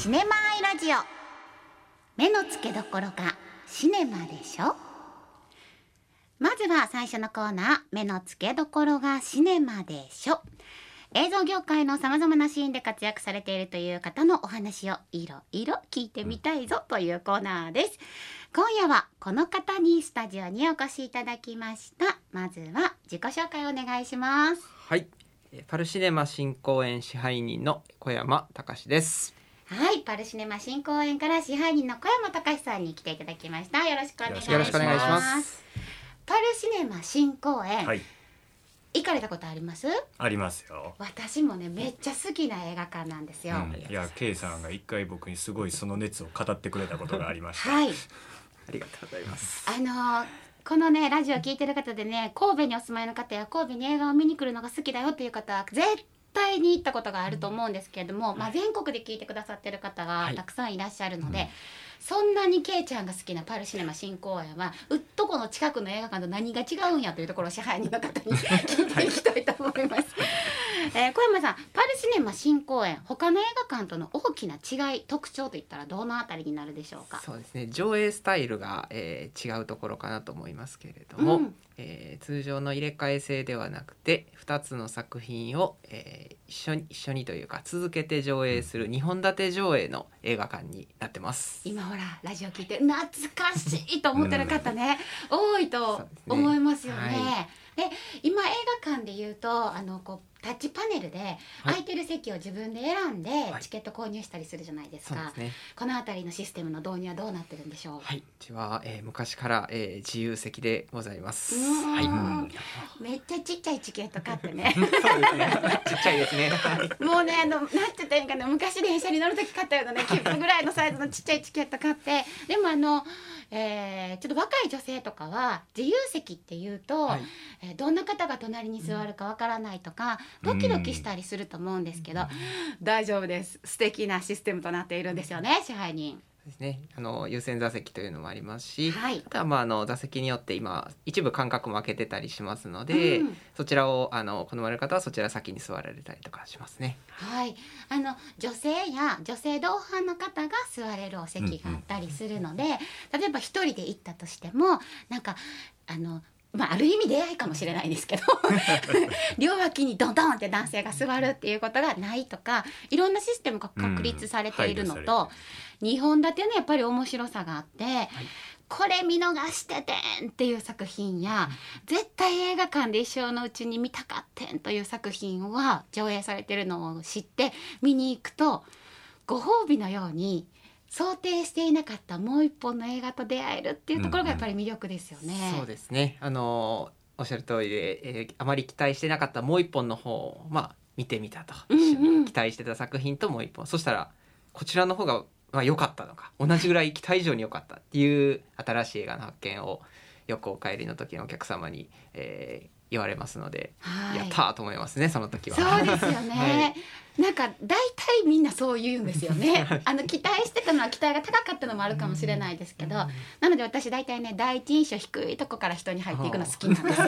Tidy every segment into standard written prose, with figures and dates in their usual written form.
シネマアイラジオ。目の付けどころがシネマでしょ。まずは最初のコーナー、目の付けどころがシネマでしょ。映像業界のさまざまなシーンで活躍されているという方のお話をいろいろ聞いてみたいぞというコーナーです。今夜はこの方にスタジオにお越しいただきました。まずは自己紹介をお願いします。 はい、パルシネマ新公演支配人の小山隆です。 はい、パルシネマ新公演から支配人の小山隆さんに来ていただきました。よろしくお願いします。 よろしくお願いします。 パルシネマ新公演、 はい、 行かれたことあります？ ありますよ。 私もね、めっちゃ好きな映画館なんですよ。 いや、K さんが一回僕にすごいその熱を語ってくれたことがありました。 はい、 ありがとうございます。 このねラジオ聞いてる方でね、神戸にお住まいの方や神戸に映画を見に来るのが好きだよっていう方は絶対に行ったことがあると思うんですけれども、全国で聞いてくださってる方がたくさんいらっしゃるので、そんなにケイちゃんが好きなパルシネマ新公演はうっとこの近くの映画館と何が違うんやというところを支配人の方に聞いていきたいと思います。小山さん、パルシネマ新公演、他の映画館との大きな違い、特徴といったらどのあたりになるでしょうか？ そうですね、上映スタイルが、違うところかなと思いますけれども、通常の入れ替え制ではなくて2つの作品を、一緒にというか続けて上映する2本立て上映の映画館になってます。 今ほらラジオ聞いて懐かしいと思ってる方ね、多いと思いますよね。で、今映画館で言うとこうタッチパネルで空いてる席を自分で選んでチケット購入したりするじゃないですか。 そうですね、 このあたりのシステムの導入はどうなってるんでしょう？ はい、うちは、昔から、自由席でございます。 めっちゃちっちゃいチケット買ってねそうですね、ちっちゃいですねもうね、なんて言ったらいいかな、昔電車に乗るとき買ったようなね、切符ぐらいのサイズのちっちゃいチケット買って、でもちょっと若い女性とかは自由席っていうと、どんな方が隣に座るかわからないとか、ドキドキしたりすると思うんですけど、大丈夫です。素敵なシステムとなっているんですよね、支配人。 ですね、優先座席というのもありますし、 あとは座席によって今一部間隔も空けてたりしますので、そちらを好まれる方はそちら先に座られたりとかしますね。 はい、女性や女性同伴の方が座れるお席があったりするので、例えば一人で行ったとしてもなんかある意味出会いかもしれないですけど両脇にドンドンって男性が座るっていうことがないとか、いろんなシステムが確立されているのと、2本立てのやっぱり面白さがあって、これ見逃しててんっていう作品や、絶対映画館で一生のうちに見たかってんという作品は上映されてるのを知って見に行くと、ご褒美のように想定していなかったもう一本の映画と出会えるっていうところがやっぱり魅力ですよね。 そうですね、おっしゃる通りで、あまり期待してなかったもう一本の方を、見てみたと、一緒に期待してた作品ともう一本、そしたらこちらの方が良かったのか、同じぐらい期待以上に良かったっていう新しい映画の発見をよくお帰りの時のお客様に、言われますので、やったーと思いますね、その時は。 そうですよねなんか大体みんなそう言うんですよね期待してたのは期待が高かったのもあるかもしれないですけど、なので私大体ね、第一印象低いとこから人に入っていくの好きなんですよ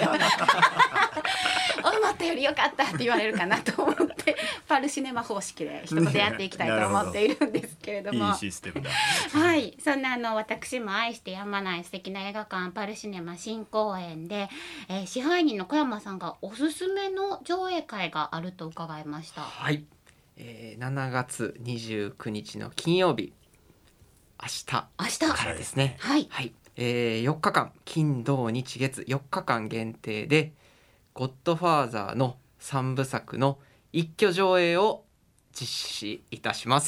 思ったより良かったって言われるかなと思ってパルシネマ方式で人と出会っていきたいと思っているんですけれどもいいシステムだはい、そんな私も愛してやまない素敵な映画館パルシネマ新公演で、支配人の小山さんがおすすめの上映会があると伺いました。 はい、7月29日の金曜日、明日からですね。4日間、金土日月4日間限定でゴッドファーザーの3部作の一挙上映を実施いたします。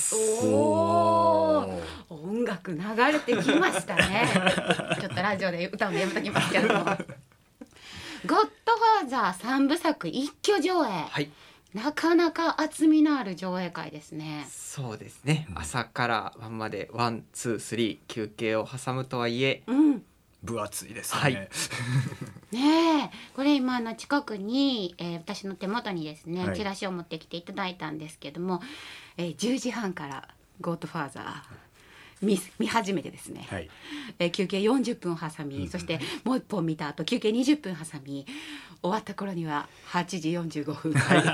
音楽流れてきましたねちょっとラジオで歌うのやめときますけどもゴッドファーザー3部作一挙上映、なかなか厚みのある上映会ですね。 そうですね、朝から晩までワンツースリー休憩を挟むとはいえ、 分厚いですね、 ねえ、これ今近くに、私の手元にですね、チラシを持ってきていただいたんですけども、10時半からゴッドファーザー見始めてですね、 はい休憩40分挟み、そしてもう一本見た後休憩20分挟み、終わった頃には8時45分、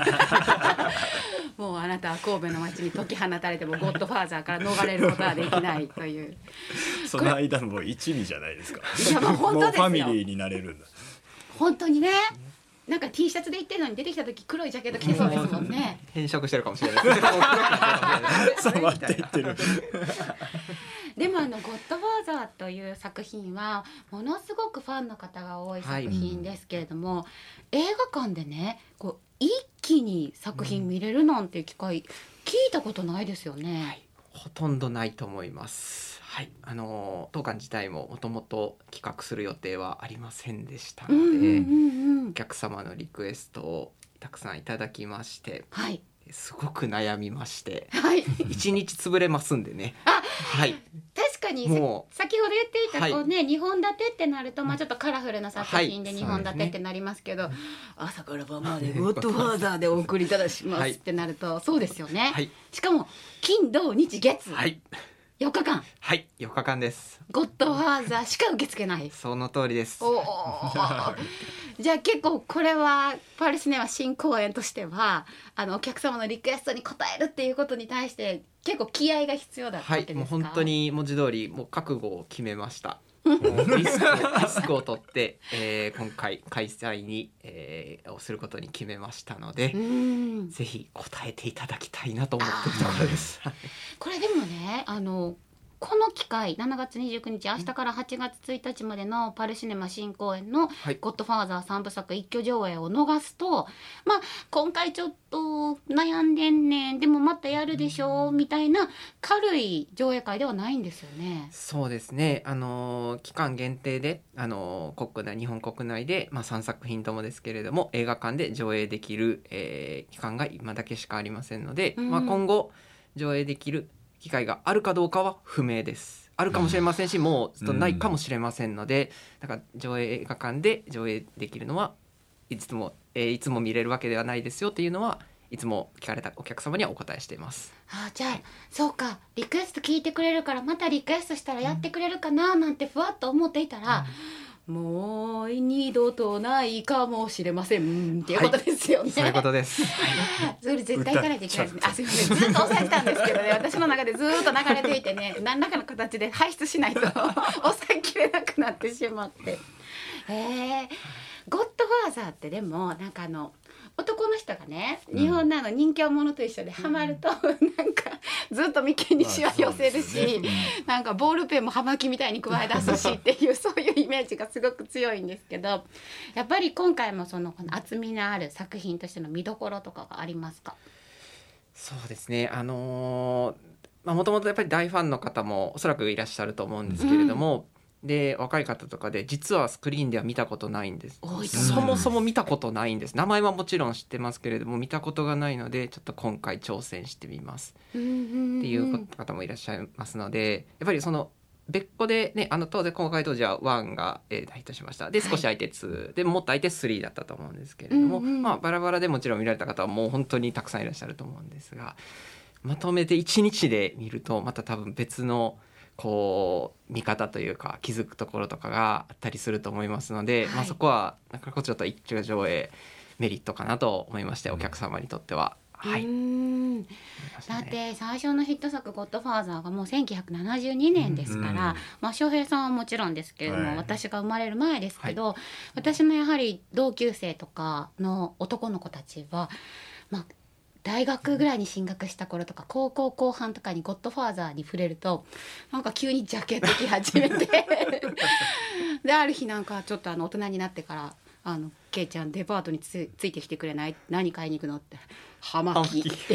もうあなたは神戸の街に解き放たれてもゴッドファーザーから逃れることはできないというその間のもう一味じゃないですか。 いやまあ本当ですよもうファミリーになれるんだ。 本当にね、なんか T シャツで行ってるのに出てきた時黒いジャケット着てそうですもんね。 変色してるかもしれないです。もう黒くなってるかもしれないです染まっていってる。 でもゴッドファーザーという作品はものすごくファンの方が多い作品ですけれども、映画館でねこう一気に作品見れるなんていう機会、聞いたことないですよね。 はい、ほとんどないと思います。はい、当館自体ももともと企画する予定はありませんでしたので、お客様のリクエストをたくさんいただきまして、 はい、 すごく悩みまして、 はい、 一日潰れますんでね。はい、 確かにもう先ほど言っていたこう、ね、 は 2本立てってなると、まあ、ちょっとカラフルな作品ではい 2本立てってなりますけど、朝から晩までゴッドファーザーでお送りいただしますってなると、そうですよね、 はい、 しかも金土日月、 はい、 4日間はい、4日間です。 ゴッドファーザーしか受け付けない。 その通りです。 おーじゃあ結構これはパルシネマ新公演としてはお客様のリクエストに応えるっていうことに対して結構気合が必要だったわけですか？ はい、もう本当に文字通りもう覚悟を決めました。もうリスクを取って、今回開催に、をすることに決めましたので、ぜひ応えていただきたいなと思っているところです。 これでもねこの機会7月29日明日から8月1日までのパルシネマ新公演のゴッドファーザー3部作一挙上映を逃すと、まあ今回ちょっと悩んでんねんでもまたやるでしょみたいな軽い上映会ではないんですよね。 そうですね、期間限定で日本国内で、3作品ともですけれども映画館で上映できる、期間が今だけしかありませんので、今後上映できる機会があるかどうかは不明です。あるかもしれませんし、もうちょっとないかもしれませんので、だから映画館で上映できるのはいつも見れるわけではないですよっていうのはいつも聞かれたお客様にはお答えしています。 じゃあそうか、リクエスト聞いてくれるからまたリクエストしたらやってくれるかななんてふわっと思っていたら、もう二度とないかもしれませんっていうことですよね。 そういうことです。 それ絶対行かないといけないですね。すいません、ずっと抑えてたんですけどね、私の中でずっと流れていてね、何らかの形で排出しないと抑えきれなくなってしまって。ゴッドファーザーってでもなんか男の人がね、日本の人形者と一緒でハマると、なんかずっと眉間にシワ寄せるし、なんかボールペンも葉巻みたいに加え出すしっていうそういうイメージがすごく強いんですけど、やっぱり今回もこの厚みのある作品としての見どころとかがありますか？ そうですね、もともとやっぱり大ファンの方もおそらくいらっしゃると思うんですけれども、で若い方とかで実はスクリーンでは見たことないんです。そもそも見たことないんです。名前はもちろん知ってますけれども見たことがないので、ちょっと今回挑戦してみますっていう方もいらっしゃいますので、やっぱりその別個でね、当然公開当時は1が、大ヒットしました。で少し空いて2でもっと空いて3だったと思うんですけれども、バラバラでもちろん見られた方はもう本当にたくさんいらっしゃると思うんですが、まとめて1日で見るとまた多分別のこう見方というか気づくところとかがあったりすると思いますので、そこはなんかちょっと一挙上映メリットかなと思いまして、お客様にとっては。だって最初のヒット作「ゴッドファーザー」がもう1972年ですから、翔平さんはもちろんですけれども、私が生まれる前ですけど、私のやはり同級生とかの男の子たちは大学ぐらいに進学した頃とか高校後半とかにゴッドファーザーに触れるとなんか急にジャケット着始めてである日なんかちょっと大人になってからケイちゃんデパートについてきてくれない？何買いに行くのって。葉巻って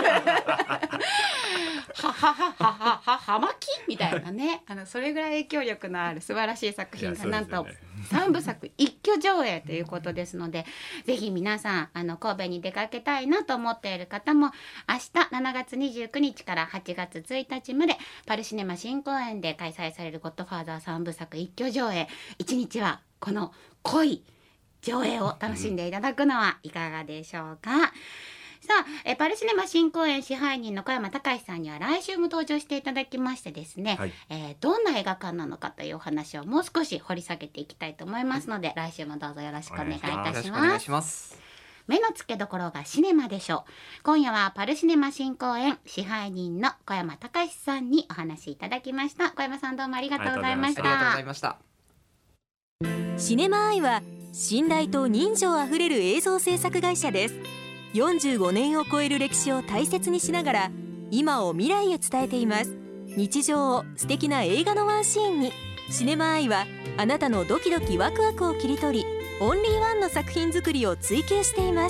葉巻みたいなね、それぐらい影響力のある素晴らしい作品がなんと3部作一挙上映ということですので、ぜひ皆さん神戸に出かけたいなと思っている方も明日7月29日から8月1日までパルシネマ新公演で開催されるゴッドファーザー3部作一挙上映、1日はこの濃い上映を楽しんでいただくのはいかがでしょうか。 さあ、パルシネマ新公演支配人の小山隆さんには来週も登場していただきましてですね、 はい、 どんな映画館なのかというお話をもう少し掘り下げていきたいと思いますので、来週もどうぞよろしくお願いいたよろししくお願います。 します。 目の付けどころがシネマでしょう。今夜はパルシネマ新公演支配人の小山隆さんにお話しいただきました。小山さんどうもありがとうございましありがとうございた。 ました。 シネマアイは信頼と人情あふれる映像制作会社です。45年を超える歴史を大切にしながら今を未来へ伝えています。日常を素敵な映画のワンシーンに。シネマアイはあなたのドキドキワクワクを切り取り、オンリーワンの作品作りを追求しています。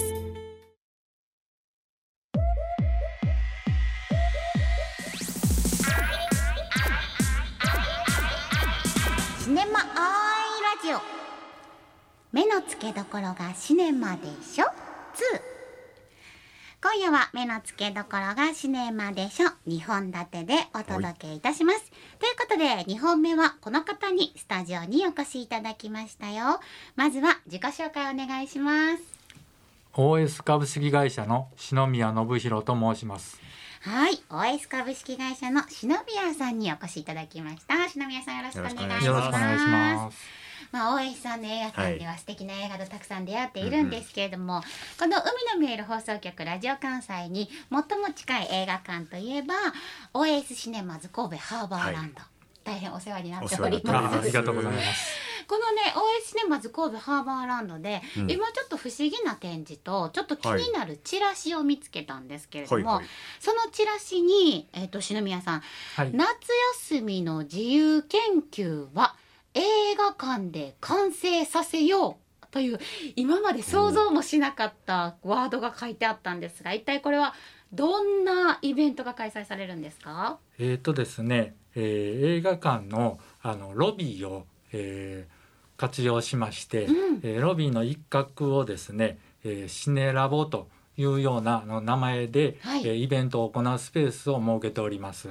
シネマアイラジオ、目の付けどころがシネマでしょ2。今夜は目の付けどころがシネマでしょ2本立てでお届けいたします。ということで2本目はこの方にスタジオにお越しいただきましたよ。まずは自己紹介お願いします。 OS 株式会社の篠宮信弘と申します。 はい、OS 株式会社の篠宮さんにお越しいただきました。篠宮さんよろしくお願いします。 よろしくお願いします。 OS さんの映画館では素敵な映画とたくさん出会っているんですけれども、この海の見える放送局ラジオ関西に最も近い映画館といえば OS シネマズ神戸ハーバーランド、大変お世話になっております。 ありがとうございます。 このね OS シネマズ神戸ハーバーランドで、今ちょっと不思議な展示とちょっと気になるチラシを見つけたんですけれども、そのチラシに、篠宮さん、夏休みの自由研究は映画館で完成させようという今まで想像もしなかったワードが書いてあったんですが、一体これはどんなイベントが開催されるんですか？ ですね、映画館のロビーを、活用しまして、ロビーの一角をですね、シネラボというような名前で、イベントを行うスペースを設けております。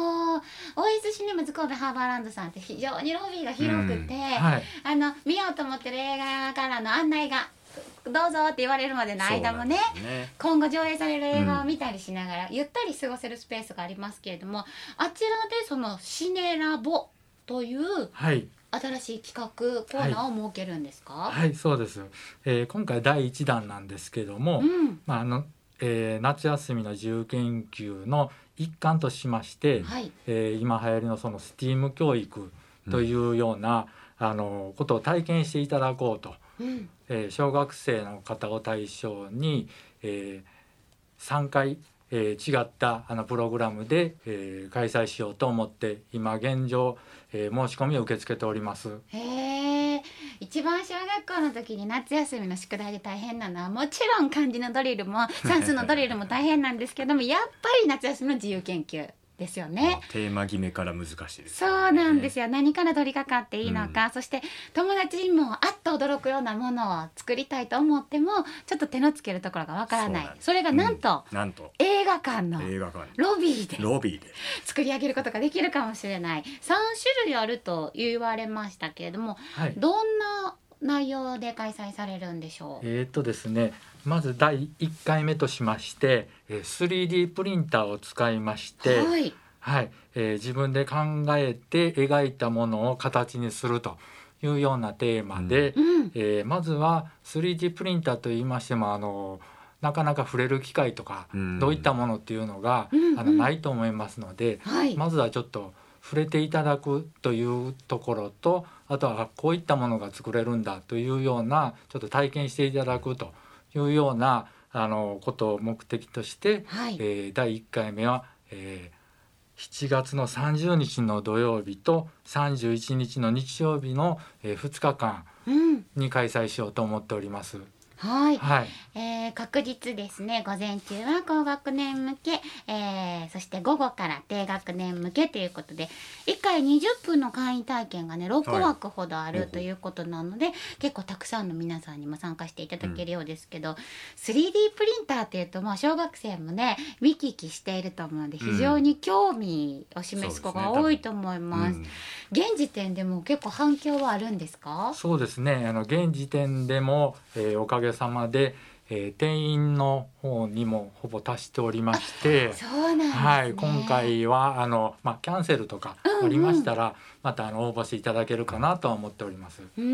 OS シネマズ神戸ハーバーランドさんって非常にロビーが広くて、見ようと思ってる映画からの案内がどうぞって言われるまでの間もね、今後上映される映画を見たりしながら、ゆったり過ごせるスペースがありますけれども、あちらでそのシネラボという新しい企画コーナーを設けるんですか？ はい、そうです。今回第1弾なんですけども、夏休みの自由研究の一環としまして、今流行りのそのSTEAM教育というような、ことを体験していただこうと、小学生の方を対象に、3回、違ったプログラムで、開催しようと思って今現状、申し込みを受け付けております。 一番小学校の時に夏休みの宿題で大変なのはもちろん漢字のドリルも算数のドリルも大変なんですけどもやっぱり夏休みの自由研究ですよね。 テーマ決めから難しいです、ね、 そうなんですよ。何から取り掛かっていいのか、そして友達にもあっと驚くようなものを作りたいと思ってもちょっと手のつけるところがわからない。それがなんと、映画館のロビーで作り上げることができるかもしれない。3種類あると言われましたけれども、どんな内容で開催されるんでしょう？ ですね、まず第1回目としまして 3D プリンターを使いまして、自分で考えて描いたものを形にするというようなテーマで、まずは 3D プリンターといいましてもなかなか触れる機会とか、どういったものっていうのが、ないと思いますので、まずはちょっと触れていただくというところと、あとはこういったものが作れるんだというようなちょっと体験していただくというようなことを目的として、第1回目は、7月の30日の土曜日と31日の日曜日の、2日間に開催しようと思っております。 確実ですね。午前中は高学年向け、そして午後から低学年向けということで1回20分の簡易体験がね6枠ほどあるということなので、結構たくさんの皆さんにも参加していただけるようですけど、3D プリンターっていうともう小学生もね見聞きしていると思うので非常に興味を示す子が多いと思います。現時点でも結構反響はあるんですか？ そうですね、現時点でも、おかげさまで、 定員の方にもほぼ達しておりまして、 そうなんですね。 はい、今回はキャンセルとかありましたら、また応募していただけるかなとは思っております。はい、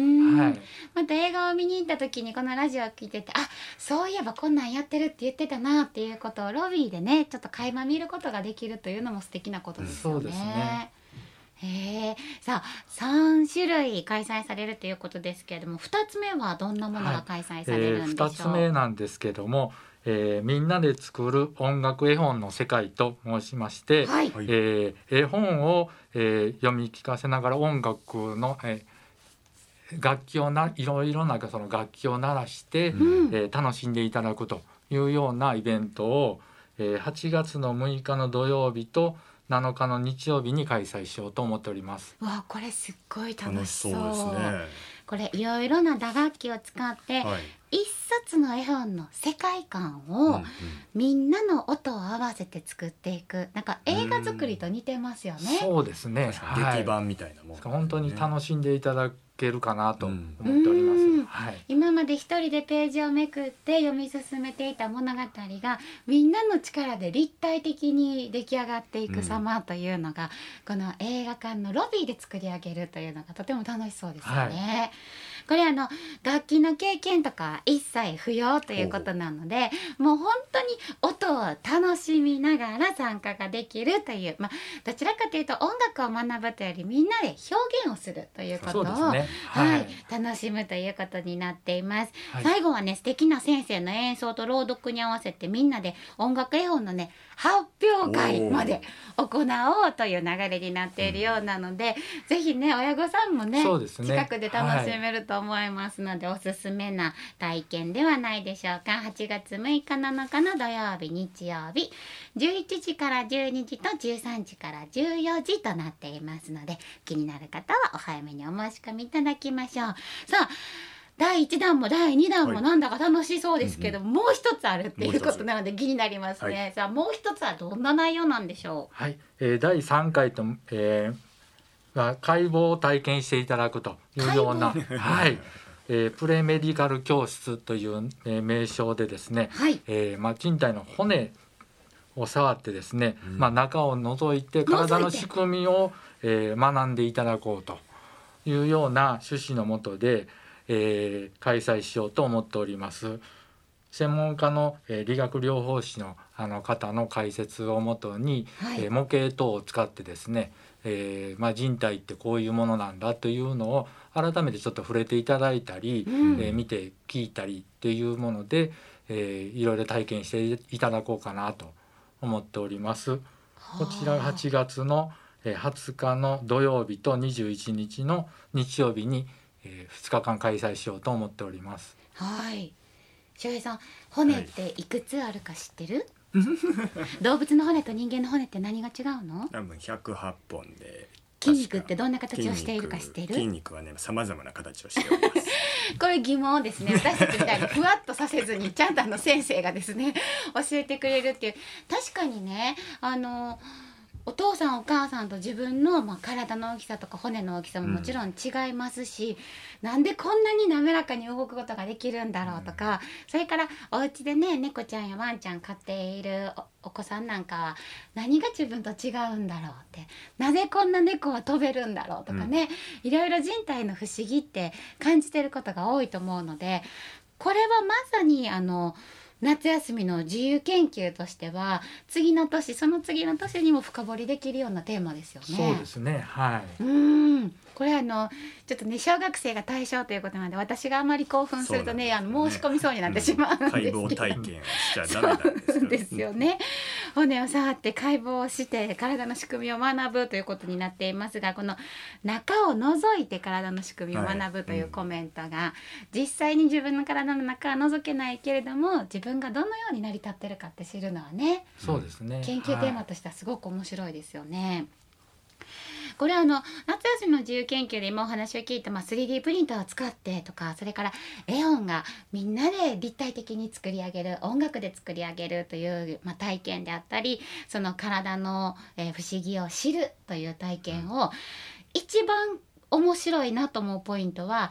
また映画を見に行った時にこのラジオを聞いてて、あ、そういえばこんなんやってるって言ってたなっていうことをロビーでねちょっと垣間見ることができるというのも素敵なことですよね。 そうですね。 さあ3種類開催されるということですけれども、2つ目はどんなものが開催されるんでしょう。 2つ目なんですけども、みんなで作る音楽絵本の世界と申しまして、 はい、 絵本を、読み聞かせながら音楽の、楽器をいろいろなその楽器を鳴らして、楽しんでいただくというようなイベントを、8月の6日の土曜日と7日の日曜日に開催しようと思っております。 わあ、これすっごい楽しそう。 楽しそうですね。 これいろいろな打楽器を使って、一冊の絵本の世界観を、みんなの音を合わせて作っていく、なんか映画作りと似てますよね。 そうですね。 劇版みたいなもん、 本当に楽しんでいただけるかなと思っております。 今まで一人でページをめくって読み進めていた物語がみんなの力で立体的に出来上がっていく様というのが、この映画館のロビーで作り上げるというのがとても楽しそうですよね。これ楽器の経験とか一切不要ということなので、もう本当に音を楽しみながら参加ができるという、どちらかというと音楽を学ぶというよりみんなで表現をするということを、楽しむということになっています。最後はね、素敵な先生の演奏と朗読に合わせてみんなで音楽絵本のね発表会まで行おうという流れになっているようなので、ぜひね親御さんもね近くで楽しめると思いますので、おすすめな体験ではないでしょうか。8月6日7日の土曜日日曜日11時から12時と13時から14時となっていますので、気になる方はお早めにお申し込みいただきましょう。さあ第1弾も第2弾もなんだか楽しそうですけど、もう一つあるっていうことなので気になりますね。さあもう一つはどんな内容なんでしょう。 第3回と、解剖を体験していただくというような、プレメディカル教室という、名称でですね、人体の骨を触ってですね、中を覗いて体の仕組みを、学んでいただこうというような趣旨のもとで、開催しようと思っております。専門家の、理学療法士の方の解説をもとに、模型等を使ってですね、人体ってこういうものなんだというのを改めてちょっと触れていただいたり、見て聞いたりっていうもので、いろいろ体験していただこうかなと思っております。こちら8月の20日の土曜日と21日の日曜日に2日間開催しようと思っております。 翔平さん、骨っていくつあるか知ってる？動物の骨と人間の骨って何が違うの？ 多分108本で、 筋肉ってどんな形をしているか知ってる？ 筋肉はね、様々な形をしております。 これ疑問をですね、私たちみたいにふわっとさせずにちゃんと先生がですね教えてくれるっていう。確かにね、お父さんお母さんと自分の、体の大きさとか骨の大きさももちろん違いますし、なんでこんなに滑らかに動くことができるんだろうとか、それからお家でね猫ちゃんやワンちゃん飼っている お子さんなんかは何が自分と違うんだろうって、なぜこんな猫は飛べるんだろうとかね、いろいろ人体の不思議って感じてることが多いと思うので、これはまさに夏休みの自由研究としては次の年その次の年にも深掘りできるようなテーマですよね。 そうですね、 これちょっとね小学生が対象ということなので、私があまり興奮するとね申し込みそうになってしまうんですけど、 解剖体験をしちゃダメなんですよね。骨を触って解剖をして体の仕組みを学ぶということになっていますが、この中を覗いて体の仕組みを学ぶというコメントが、実際に自分の体の中は覗けないけれども自分がどのように成り立ってるかって知るのはね、 そうですね、 研究テーマとしてはすごく面白いですよね。これ夏休みの自由研究で今お話を聞いた、3D プリンターを使ってとか、それから絵本がみんなで立体的に作り上げる、音楽で作り上げるという、体験であったり、その体の、不思議を知るという体験を、一番面白いなと思うポイントは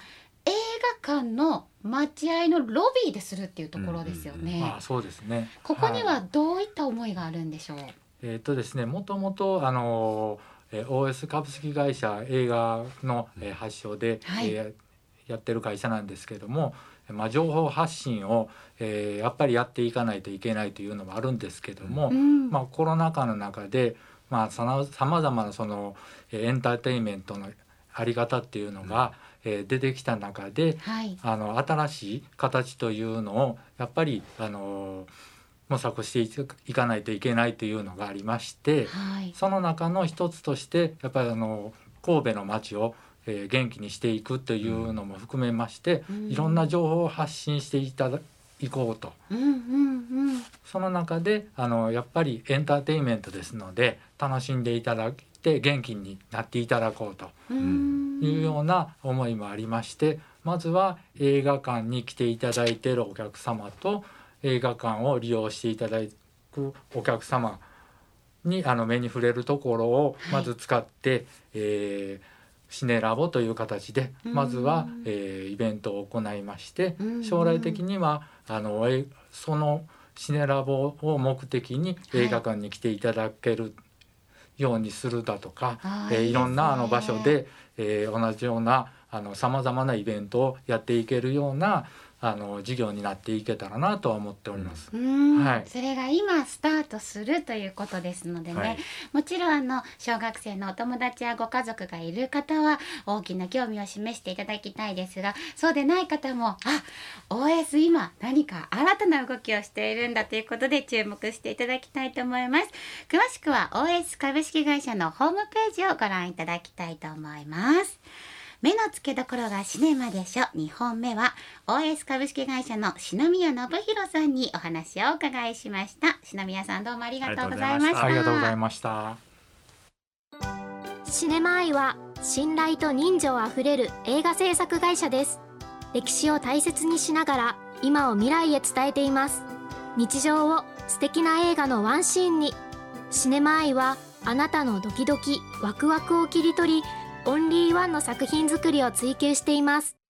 映画館の待合のロビーでするっていうところですよね。 そうですね。 ここにはどういった思いがあるんでしょう。 ですね、もともとOS 株式会社映画の発祥で、やってる会社なんですけども、情報発信を、やっぱりやっていかないといけないというのもあるんですけども、コロナ禍の中で、さまざまなそのエンターテインメントのあり方っていうのが、出てきた中で、新しい形というのをやっぱり模索していかないといけないというのがありまして、その中の一つとしてやっぱり神戸の街を元気にしていくというのも含めまして、いろんな情報を発信していこうと、その中でやっぱりエンターテインメントですので楽しんでいただいて元気になっていただこうというような思いもありまして、まずは映画館に来ていただいているお客様と映画館を利用していただくお客様に目に触れるところをまず使って、シネラボという形でまずは、イベントを行いまして、将来的にはそのシネラボを目的に映画館に来ていただけるようにするだとか、いろんな場所で、同じようなさまざまなイベントをやっていけるような事業になっていけたらなとは思っております。 それが今スタートするということですのでね、もちろん小学生のお友達やご家族がいる方は大きな興味を示していただきたいですが、そうでない方もOS 今何か新たな動きをしているんだということで注目していただきたいと思います。詳しくは OS 株式会社のホームページをご覧いただきたいと思います。目の付けどころがシネマでしょ。2本目は OS 株式会社の篠宮信弘さんにお話をお伺いしました。篠宮さん、どうもありがとうございました。 ありがとうございました。 シネマアイは信頼と人情あふれる映画制作会社です。歴史を大切にしながら今を未来へ伝えています。日常を素敵な映画のワンシーンに。シネマアイはあなたのドキドキワクワクを切り取り、オンリーワンの作品作りを追求しています。